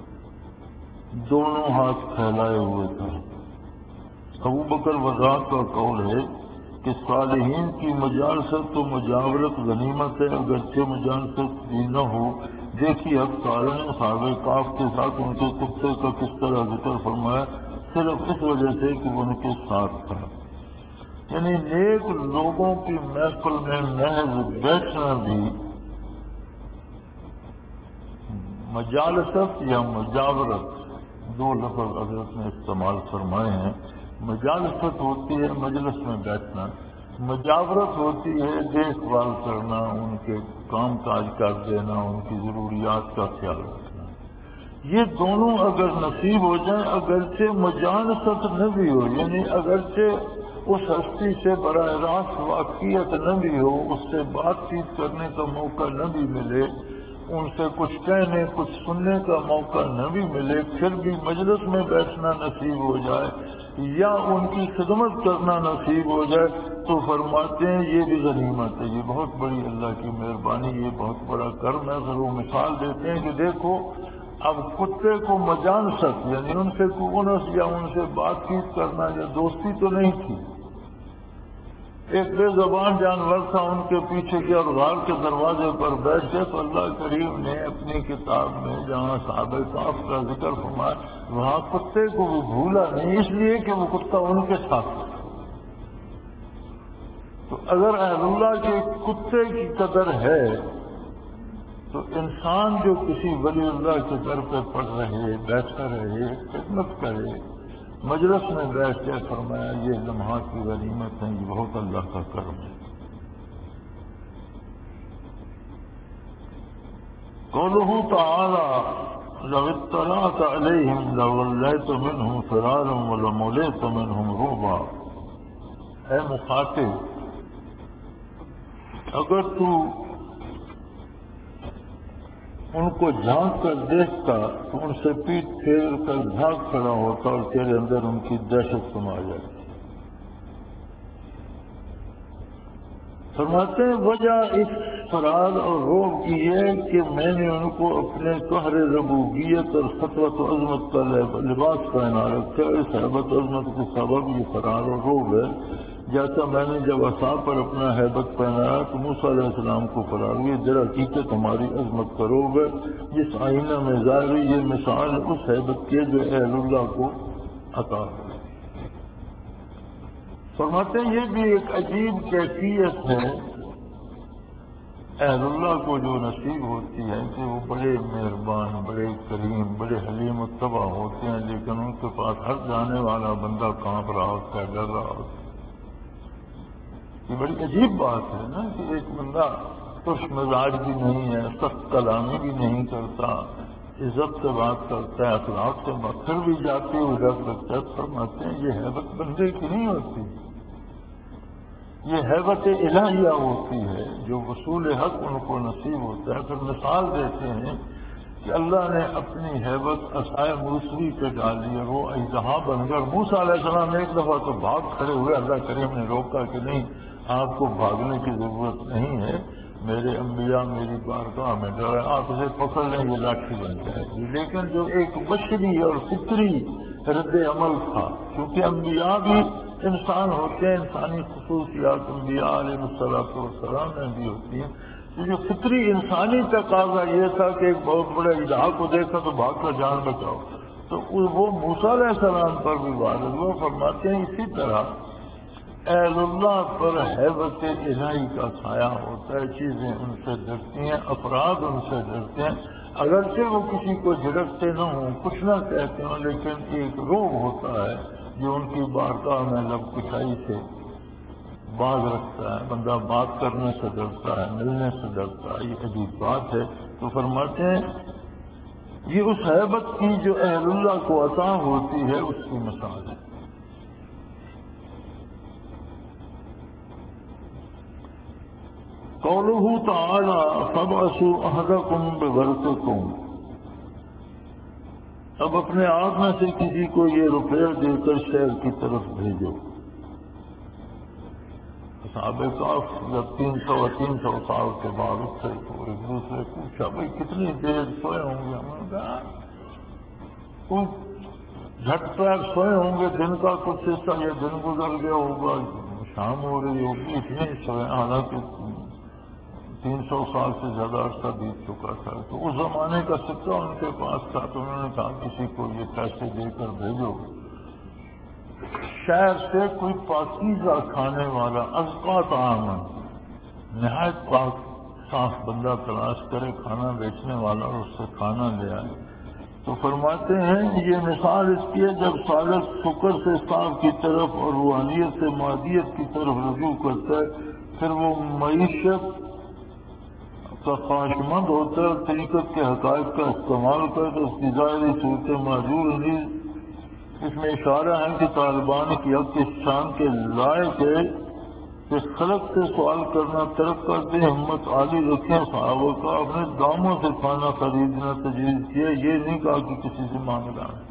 دونوں ہاتھ پھیلائے ہوئے تھا۔ ابو بکر وضاحت کا قول ہے کہ صالحین کی مجالست و مجاورت غنیمت ہے، اگرچہ مجالست بھی نہ ہو۔ دیکھیے اب تعالیٰ نے صحابہ کاف کے ساتھ ان کے کتے کا کس طرح ذکر فرمایا، صرف اس وجہ سے کہ وہ ان کے ساتھ تھا۔ یعنی نیک لوگوں کی محفل میں محض بیٹھنا بھی مجالست یا مجاورت، دو لفظ حضرت نے استعمال فرمائے ہیں۔ مجالست ہوتی ہے مجلس میں بیٹھنا، مجاورت ہوتی ہے دیکھ بھال کرنا، ان کے کام کاج کر دینا، ان کی ضروریات کا خیال رکھنا۔ یہ دونوں اگر نصیب ہو جائیں، اگرچہ مجالست نہ بھی ہو، یعنی اگرچہ اس ہستی سے براہ راست واقعیت نہ بھی ہو، اس سے بات چیت کرنے کا موقع نہ بھی ملے، ان سے کچھ کہنے کچھ سننے کا موقع نہ بھی ملے، پھر بھی مجلس میں بیٹھنا نصیب ہو جائے یا ان کی خدمت کرنا نصیب ہو جائے تو فرماتے ہیں یہ بھی غنیمت ہے، یہ بہت بڑی اللہ کی مہربانی، یہ بہت بڑا کرم ہے۔ پھر وہ مثال دیتے ہیں کہ دیکھو اب کتے کو مجالست یعنی ان سے انس یا ان سے بات چیت کرنا یا دوستی تو نہیں تھی، ایک بے زبان جانور تھا، ان کے پیچھے کے اور غار کے دروازے پر بیٹھ گئے تو اللہ کریم نے اپنی کتاب میں جہاں صحابہ کاف کا ذکر فرمایا وہاں کتے کو بھی بھولا نہیں، اس لیے کہ وہ کتا ان کے ساتھ تھا۔ تو اگر اہل اللہ کے کتے کی قدر ہے تو انسان جو کسی ولی اللہ کے در پہ پڑ رہے، بیٹھا رہے، خدمت کرے، مجلس میں بیٹھ کے فرمایا یہ لمحات کی غنیمت ہیں، یہ بہت اللہ کا کرم ہے۔ قولہ تعالی لو اطلعت علیہم لولیت منہم فرارا ولملیت منہم رعبا، اے مخاطب اگر تو ان کو جھانک کر دیکھتا تو ان سے پیٹ پھیر کر بھاگ کھڑا ہوتا اور تیرے اندر ان کی دہشت سما جاتی۔ فرماتے ہیں وجہ اس فرار اور روب کی ہے کہ میں نے ان کو اپنے قہر ربوبیت اور خطوت و عظمت کا لباس پہنا رکھا، اس حیبت عظمت کے سبب یہ فرار اور روب ہے۔ جیسا میں نے جب عصا پر اپنا حیبت پہنایا تو موسیٰ علیہ السلام کو فرار ہوئی، در حقیقت ہماری عظمت کا روب ہے، جس آئینہ میں ظاہر ہوئی یہ مثال اس حیبت کی جو اہل اللہ کو عطا ہے۔ فرماتے ہیں یہ بھی ایک عجیب کیفیت ہے اہل اللہ کو جو نصیب ہوتی ہے کہ وہ بڑے مہربان، بڑے کریم، بڑے حلیم و طبع ہوتے ہیں، لیکن ان کے پاس ہر جانے والا بندہ کانپ رہا ہوتا ہے، ڈر رہا ہوتا ہے۔ یہ بڑی عجیب بات ہے نا کہ ایک بندہ خوش مزاج بھی نہیں ہے، سخت کلامی بھی نہیں کرتا، عزت سے بات کرتا ہے، اخلاق سے بات، پھر بھی جاتے ہوئے ڈر لگتا ہے۔ فرماتے ہیں یہ حیبت بندے کی نہیں ہوتی، یہ حیبت الہیہ ہوتی ہے جو وصول حق ان کو نصیب ہوتا ہے۔ پھر مثال دیتے ہیں کہ اللہ نے اپنی حیبت عصائے موسوی پہ ڈالی اور وہ اژدہا بن کر موسیٰ علیہ السلام ایک دفعہ تو بھاگ کھڑے ہوئے، اللہ کریم نے روکا کہ نہیں آپ کو بھاگنے کی ضرورت نہیں ہے، میرے انبیاء میری بارگاہ میں ڈرے، آپ اسے پکڑ لیں یہ لاٹھی بن جائے گی۔ لیکن جو ایک بشری اور فطری رد عمل تھا، کیونکہ انبیاء بھی انسان ہوتے ہیں، انسانی خصوصیات انبیاء علیہ السلام میں بھی ہوتی ہیں، تو جو فطری انسانی تقاضا یہ تھا کہ ایک بہت بڑے اژدہا کو دیکھا تو بھاگ کر جان بچاؤ، تو وہ موسیٰ علیہ السلام پر بھی وارد ہوا. فرماتے ہیں اسی طرح اہل اللہ پر ہیبت الہی کا سایہ ہوتا ہے. چیزیں ان سے ڈرتی ہیں، افراد ان سے ڈرتے ہیں، اگرچہ وہ کسی کو جھڑکتے نہ ہوں، کچھ نہ کہتے ہوں، لیکن ایک روح ہوتا ہے جو ان کی بارگاہ میں لب کشائی سے باز رکھتا ہے. بندہ بات کرنے سے ڈرتا ہے، ملنے سے ڈرتا ہے. یہ عجیب بات ہے. تو فرماتے ہیں یہ اس ہیبت کی جو اہل اللہ کو عطا ہوتی ہے اس کی مثال ہے. قولہ تعالی فابعثوا احدکم بورقکم. اب اپنے آپ میں سے کسی کو یہ روپیہ دے کر شہر کی طرف بھیجو. اصحاب کہف جب 300 سال کے بعد اٹھے تو ایک دوسرے پوچھا بھائی کتنی دیر سوئے ہوں گے؟ ہم نے کہا کچھ جھٹ پیر سوئے ہوں گے، دن کا کچھ حصہ یہ دن گزر گیا ہوگا، شام ہو رہی ہوگی، اتنے سوئے. حالانکہ 300 سال سے زیادہ عرصہ بیت چکا تھا. تو اس زمانے کا سکہ ان کے پاس تھا. تو انہوں نے کہا کسی کو یہ پیسے دے کر بھیجو، شہر سے کوئی پاکیزہ کھانے والا ازکا طعام نہایت پاک صاف بندہ تلاش کرے، کھانا بیچنے والا، اور اس سے کھانا لے آئے. تو فرماتے ہیں یہ مثال اس کی ہے جب سالک شکر سے صاف کی طرف اور روحانیت سے مادیت کی طرف رجوع کرتا ہے، پھر وہ معیشت کا خواہشمند ہوتا ہے اور طریقت کے حقائق کا استعمال کرتا ہے. اس کی ظاہری صورت معذور نہیں. اس میں اشارہ ہے کہ طالبان کی حق اس شان کے لائق ہے کہ خلق سے سوال کرنا ترک کر دیں، ہمت عالی رکھیں. صحابہ کا اپنے داموں سے کھانا خریدنا تجویز کیا، یہ نہیں کہا کہ کسی سے مانگنا ہے.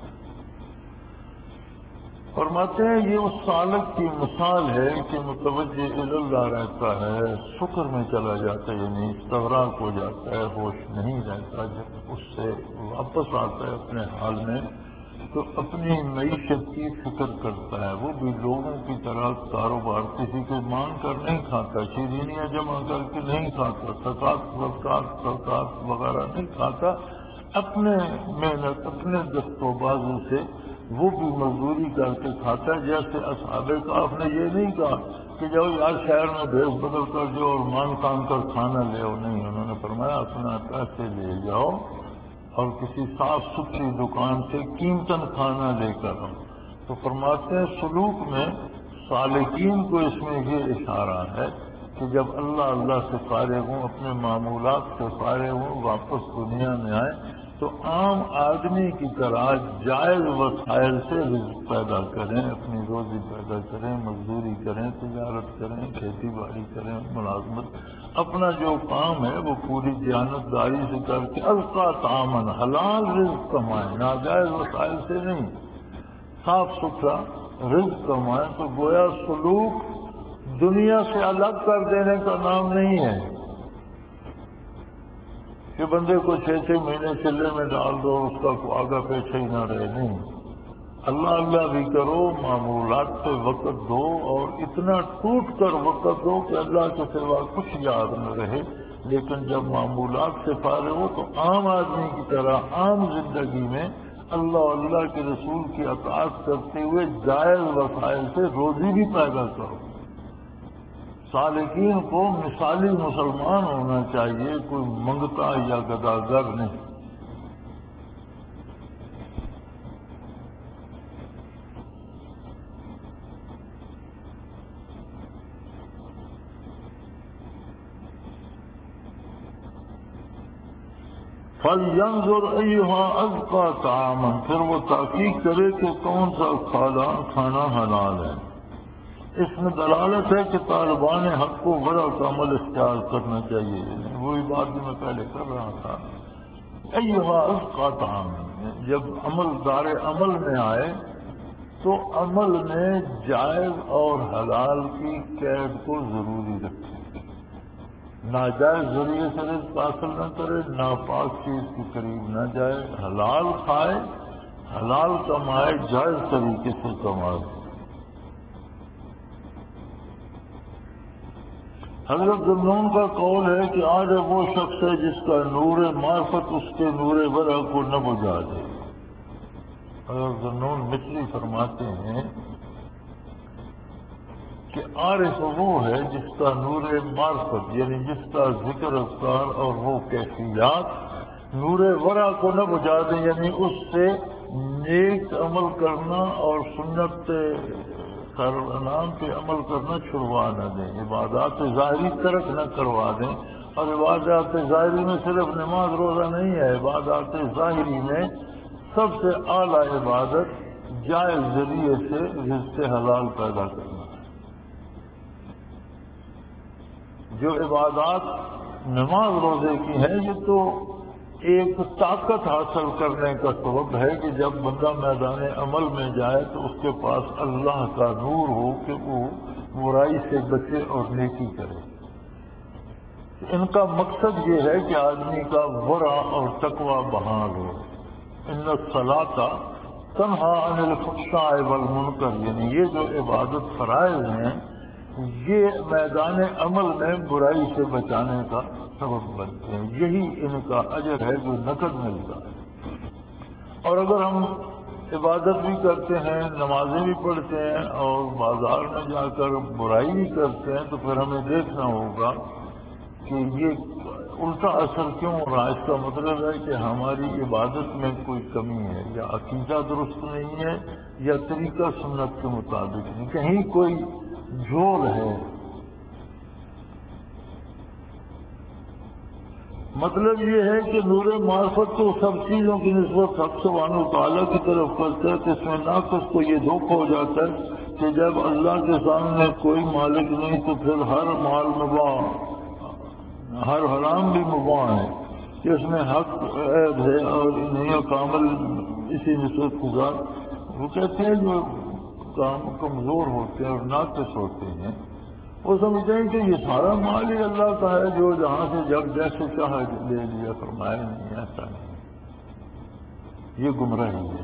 فرماتے ہیں یہ اس سالک کی مثال ہے کہ متوجہ اللہ رہتا ہے، شکر میں چلا جاتا ہے، یعنی استغراق ہو جاتا ہے، ہوش نہیں رہتا. جب اس سے واپس آتا ہے اپنے حال میں تو اپنی معیشت کی فکر کرتا ہے. وہ بھی لوگوں کی طرح کاروبار کسی کو مانگ کر نہیں کھاتا، شیرینیاں جمع کر کے نہیں کھاتا، زکات وغیرہ نہیں کھاتا. اپنے محنت، اپنے دست و بازو سے وہ بھی مزدوری کر کے کھاتا ہے. جیسے اصحاب کہف نے یہ نہیں کہا کہ جاؤ یار شہر میں بھیس بدل کر جو اور مانگ کر کھانا لے آؤ. نہیں، انہوں نے فرمایا اپنا پیسے لے جاؤ اور کسی صاف ستھری دکان سے قیمتاً کھانا لے کر آؤ. تو فرماتے ہیں سلوک میں سالکین کو اس میں یہ اشارہ ہے کہ جب اللہ سے فارغ ہوں، اپنے معمولات سے فارغ ہوں، واپس دنیا میں آئے تو عام آدمی کی طرح جائز وسائل سے رزق پیدا کریں، اپنی روزی پیدا کریں، مزدوری کریں، تجارت کریں، کھیتی باڑی کریں، ملازمت. اپنا جو کام ہے وہ پوری دیانتداری سے کر کے ازکا طعام حلال رزق کمائیں، ناجائز وسائل سے نہیں، صاف ستھرا رزق کمائیں. تو گویا سلوک دنیا سے الگ کر دینے کا نام نہیں ہے کہ بندے کو 6 مہینے چلے میں ڈال دو، اس کا کوئی آگا پیچھے ہی نہ رہے. نہیں، اللہ بھی کرو، معمولات پہ وقت دو اور اتنا ٹوٹ کر وقت دو کہ اللہ کے سوا کچھ یاد نہ رہے. لیکن جب معمولات سے فارغ ہو تو عام آدمی کی طرح عام زندگی میں اللہ کے رسول کی اطاعت کرتے ہوئے جائز وسائل سے روزی بھی پیدا کرو. سالکین کو مثالی مسلمان ہونا چاہیے، کوئی منگتا یا گداگر نہیں. فَلْيَنْظُرْ أَيُّهَا أَزْكَىٰ طَعَامًا. پھر وہ تحقیق کرے کہ کون سا کھانا حلال ہے. اس میں دلالت ہے کہ طالبان حق کو ورع کا عمل اختیار کرنا چاہیے. وہی بات جو میں پہلے کر رہا تھا، ایہا ازکا طعام. جب دار عمل میں آئے تو عمل میں جائز اور حلال کی قید کو ضروری رکھے، ناجائز ذریعے سے رزق حاصل نہ کرے، ناپاک چیز کے قریب نہ جائے، حلال کھائے، حلال کمائے، جائز طریقے سے کمائے. حضرت ذنون کا قول ہے کہ آج وہ شخص ہے جس کا نور معرفت اس کے نور ورع کو نہ بجھا دے. اور ذنون مصری فرماتے ہیں کہ عارف وہ ہے جس کا نور معرفت، یعنی جس کا ذکر اذکار اور وہ کیفیات نور ورا کو نہ بجھا دیں، یعنی اس سے نیک عمل کرنا اور سنت نام پہ عمل کرنا چھڑوا نہ دیں، عبادات ظاہری ترک نہ کروا دیں۔ اور عبادات ظاہری میں صرف نماز روزہ نہیں ہے، عبادات ظاہری میں سب سے اعلیٰ عبادت جائز ذریعے سے رزق حلال پیدا کرنا ہے۔ جو عبادات نماز روزے کی ہیں یہ تو ایک طاقت حاصل کرنے کا سبب ہے کہ جب بندہ میدان عمل میں جائے تو اس کے پاس اللہ کا نور ہو کہ وہ برائی سے بچے اور نیکی کرے۔ ان کا مقصد یہ ہے کہ آدمی کا ورع اور تقوی بحال ہو۔ ان الصلاۃ تنہا عن الفحشاء والمنکر، یعنی یہ جو عبادت فرائض ہیں یہ میدان عمل میں برائی سے بچانے کا سبب بنتے ہیں، یہی ان کا اجر ہے جو نقد ملتا ہے۔ اور اگر ہم عبادت بھی کرتے ہیں، نمازیں بھی پڑھتے ہیں اور بازار میں جا کر برائی بھی کرتے ہیں تو پھر ہمیں دیکھنا ہوگا کہ یہ الٹا اثر کیوں ہو رہا ہے۔ اس کا مطلب ہے کہ ہماری عبادت میں کوئی کمی ہے، یا عقیدہ درست نہیں ہے، یا طریقہ سنت کے مطابق نہیں، کہیں کوئی جھول ہے۔ مطلب یہ ہے کہ نور معرفت تو سب چیزوں کی نسبت حق سبحانہ و تعالیٰ کی طرف کرتا ہے، تو اس میں ناقص کو یہ دھوکہ ہو جاتا ہے کہ جب اللہ کے سامنے کوئی مالک نہیں تو پھر ہر مال مباح، ہر حرام بھی مباح ہے، کہ اس میں حق عیب ہے اور انہیں کامل اسی نسبت گزار۔ وہ کہتے ہیں جو کام کمزور ہوتے ہیں اور ناقص ہوتے ہیں وہ سمجھتے ہیں کہ یہ سارا مال ہی اللہ کا ہے، جو جہاں سے جب جیسے چاہے لے لیا، فرمایا نہیں، ایسا نہیں، یہ گمراہی ہے۔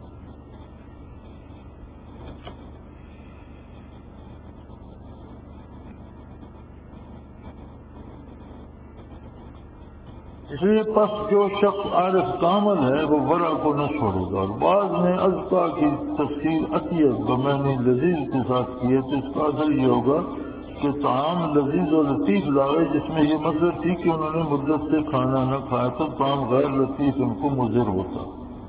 اس لیے پس جو شخص عارف کامل ہے وہ ورع کو نہ چھوڑے گا۔ اور بعض نے ازکا کی تفسیر اطیب بمعنی لذیذ کے ساتھ کی ہے، تو اس کا اثر یہ ہوگا کہ طعام لذیذ و لطیف لاوے، جس میں یہ مطلب تھی کہ انہوں نے مدت سے کھانا نہ کھایا تو طعام غیر لطیف ان کو مضر ہوتا۔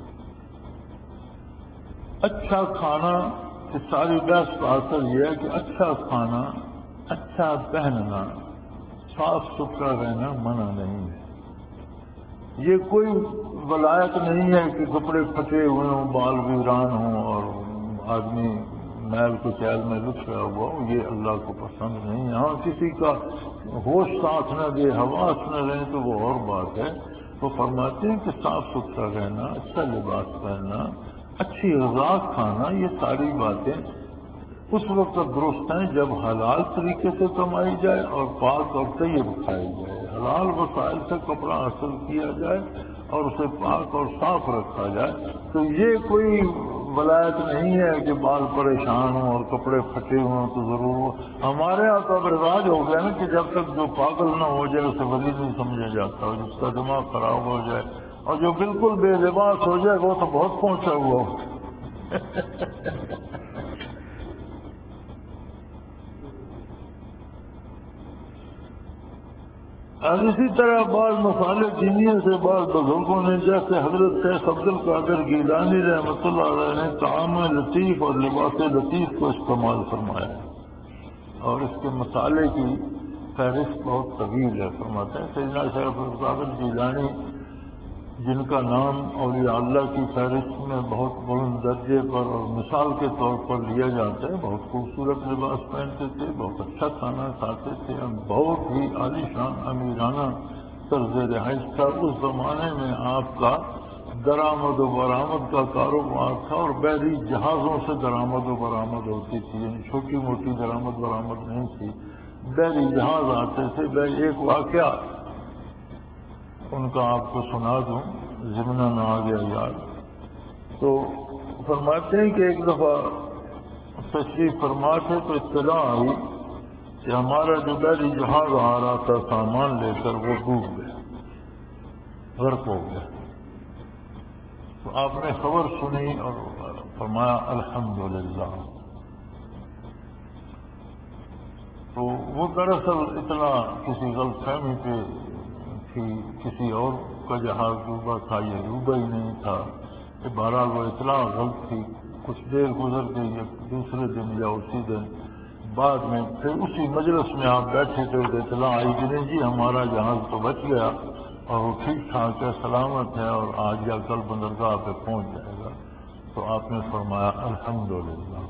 اچھا کھانا کی ساری بحث کا اثر یہ ہے کہ اچھا کھانا، اچھا پہننا، صاف ستھرا رہنا منع نہیں ہے۔ یہ کوئی ولایت نہیں ہے کہ کپڑے پھٹے ہوئے ہوں، بال ویران ہوں اور آدمی میل کو چیل میں لٹکا ہوا ہو، یہ اللہ کو پسند نہیں ہے۔ ہاں کسی کا ہوش ساتھ نہ دے، حواس نہ رہے تو وہ اور بات ہے۔ وہ فرماتے ہیں کہ صاف ستھرا رہنا، اچھا لباس پہننا، اچھی غذا کھانا، یہ ساری باتیں اس وقت درست ہیں جب حلال طریقے سے کمائی جائے اور پاک اور طیب کھائی جائے، حلال وسائل سے کپڑا حاصل کیا جائے اور اسے پاک اور صاف رکھا جائے۔ تو یہ کوئی ولایت نہیں ہے کہ بال پریشان ہوں اور کپڑے پھٹے ہوں تو ضرور ہو۔ ہمارے یہاں تو اب رواج ہو گیا نا کہ جب تک جو پاگل نہ ہو جائے اسے ولی نہیں سمجھا جاتا، اور جس کا دماغ خراب ہو جائے اور جو بالکل بے لباس ہو جائے وہ تو بہت پہنچا ہوا ہو۔ اور اسی طرح بعض مسالے دینیوں سے بعض بزرگوں نے، جیسے حضرت شیخ عبد القادر گیلانی رحمۃ اللہ علیہ نے طعام لطیف اور لباس لطیف کو استعمال فرمایا، اور اس کے مسالے کی فہرست بہت طویل ہے۔ فرماتے ہیں سیدنا شیخ عبد القادر گیلانی، جن کا نام اولیاء اللہ کی فہرست میں بہت بلند درجے پر اور مثال کے طور پر لیا جاتا ہے، بہت خوبصورت لباس پہنتے تھے، بہت اچھا کھانا کھاتے تھے، بہت ہی عالی شان امیرانہ طرز رہائش تھا۔ اس زمانے میں آپ کا درآمد و برآمد کا کاروبار تھا اور بحری جہازوں سے درآمد و برآمد ہوتی تھی، یعنی چھوٹی موٹی درآمد برآمد نہیں تھی، بحری جہاز آتے تھے۔ ایک واقعہ ان کا آپ کو سنا دوں، ضمناً آ گیا یاد۔ تو فرماتے ہیں کہ ایک دفعہ تشریف فرما تھے تو اطلاع آئی کہ ہمارا جو بحری جہاز آ رہا تھا سامان لے کر وہ ڈوب گیا، غرق ہو گیا۔ تو تو آپ نے خبر سنی اور فرمایا الحمدللہ. تو وہ دراصل اطلاع کسی غلط فہمی پہ تھی، کسی اور کا جہاز ڈوبا تھا، یہ ڈوبا ہی نہیں تھا. بہرحال وہ اطلاع غلط تھی. کچھ دیر گزر گئی، ایک دوسرے دن یا اسی دن بعد میں پھر اسی مجلس میں آپ بیٹھے تھے، اطلاع آئی کہ نہیں جی ہمارا جہاز تو بچ گیا اور وہ ٹھیک ٹھاک ہے، سلامت ہے اور آج یا کل بندرگاہ پہ پہنچ جائے گا. تو آپ نے فرمایا الحمدللہ.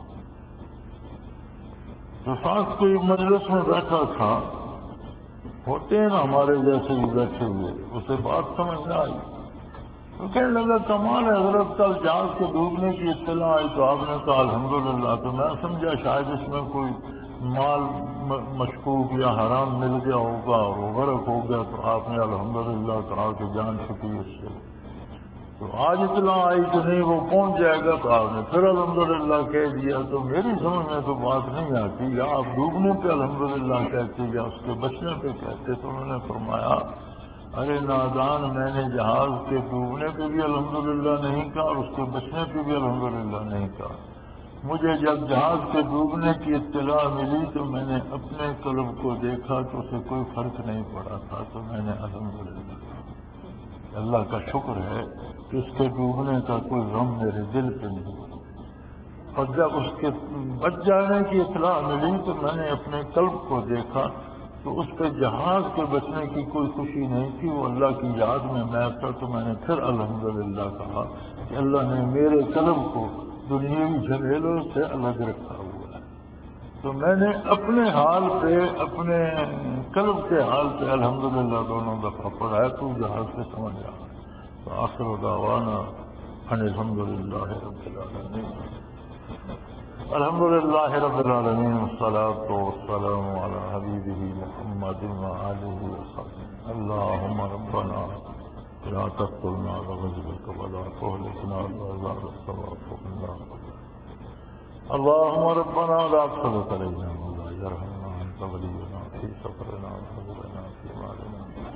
جو ساتھ کوئی مجلس میں بیٹھا تھا، ہوتے ہیں نا ہمارے جیسے ہی بیٹھے ہوئے، اسے بات سمجھ نہ آئی تو کہنے لگا کمال ہے حضرت، کل جہاز کے ڈوبنے کی اطلاع آئی تو آپ نے کہا الحمدللہ. تو میں سمجھا شاید اس میں کوئی مال مشکوک یا حرام مل گیا ہوگا اور وہ غرق ہو گیا، تو آپ نے الحمدللہ کہا کہ جان چھٹی اس سے. تو آج اطلاع آئی کہ نہیں وہ پہنچ جائے گا تو آپ نے پھر الحمدللہ کہہ دیا. تو میری سمجھ میں تو بات نہیں آتی، یا آپ ڈوبنے پہ الحمدللہ کہتے یا اس کے بچنے پہ کہتے. تو انہوں نے فرمایا ارے نادان، میں نے جہاز کے ڈوبنے پہ بھی الحمدللہ نہیں کہا اور اس کے بچنے پہ بھی الحمدللہ نہیں کہا. مجھے جب جہاز کے ڈوبنے کی اطلاع ملی تو میں نے اپنے قلب کو دیکھا تو اسے کوئی فرق نہیں پڑا تھا. تو میں نے الحمدللہ، اللہ کا شکر ہے کہ اس کے ڈوبنے کا کوئی غم میرے دل پہ نہیں. اور جب اس کے بچ جانے کی اطلاع ملی تو میں نے اپنے قلب کو دیکھا تو اس پہ جہاز کے بچنے کی کوئی خوشی نہیں تھی، وہ اللہ کی یاد میں تھا. تو میں نے پھر الحمدللہ کہا کہ اللہ نے میرے قلب کو دنیاوی جھمیلوں سے الگ رکھا ہوا ہے. تو میں نے اپنے حال پہ، اپنے قلب کے حال پہ الحمدللہ دونوں دفعہ پڑھا ہے. تو جہاز سے سمجھ آ. تو آخر دعوانا ان الحمدللہ رب العالمین. الحمدللہ رب العالمین والصلاة والسلام علی حبیبہ محمد وآلہ وصحبہ. اللہم ربنا لا تقتلنا بغضبک ولا تهلكنا بعذاب الثواب. اللهم ربنا لا تسلط علينا ولا يرحمنا، انت ولينا في سفرنا وحضرنا في مالنا.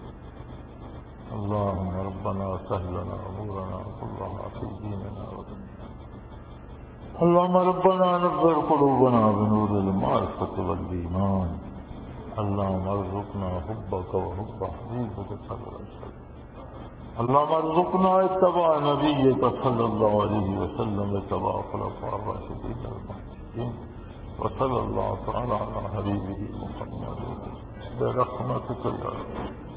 اللهم ربنا سهل لنا امورنا كلها في ديننا ودنيانا. اللهم ربنا نور قلوبنا بنور المعرفة والإيمان. اللهم ارزقنا حبك وحب حبيبك صلى الله عليه وسلم. اللهم ارزقنا اتباع نبيك صلى الله عليه وسلم اتباع خلفاء الراشدين المهديين. وصلى الله تعالى على حبيبه محمد برحمتك يا رب.